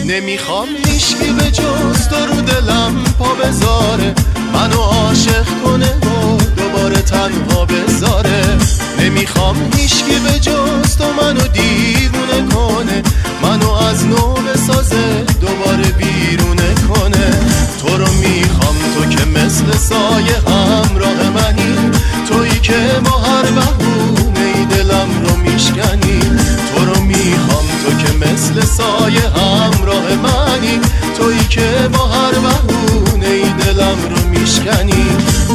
نمیخوام هیچکی به جز تو رو دلم پا بذاره، منو عاشق کنه و دوباره تنها بذاره. نمیخوام هیچکی به جز تو منو دیوونه کنه، منو از نو بسازه دوباره بیرونه کنه. تو رو میخوام تو که مثل سایه همراه منی، تویی که با هر بهونه دلم رو میشکنی. تو رو میخوام تو که مثل سایه همراه منی، تویی که با هر بهونه دلم رو میشکنی.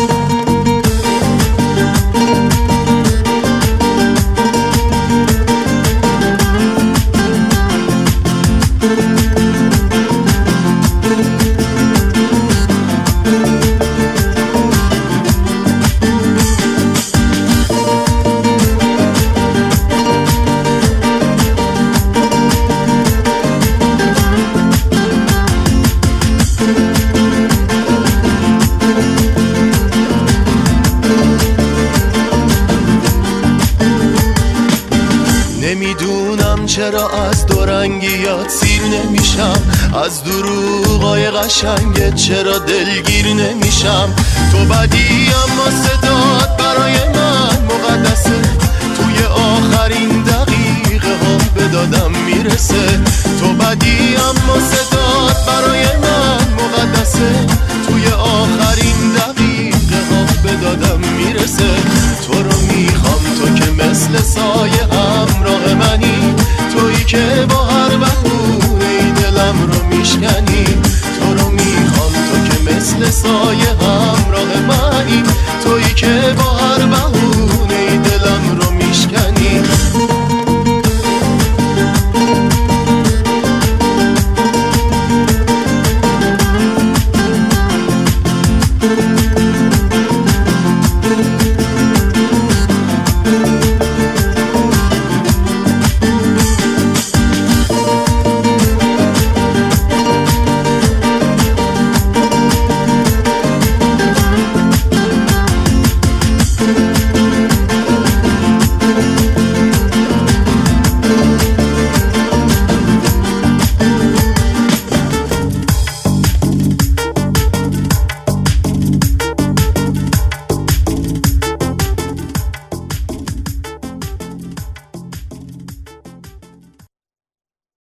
نمیدونم چرا از دورنگیات سیر نمیشم، از دروغای قشنگت چرا دلگیر نمیشم. تو بدی اما صدات برای من مقدسه، توی آخرین دقیقه ها به دادم میرسه. تو بدی اما صدات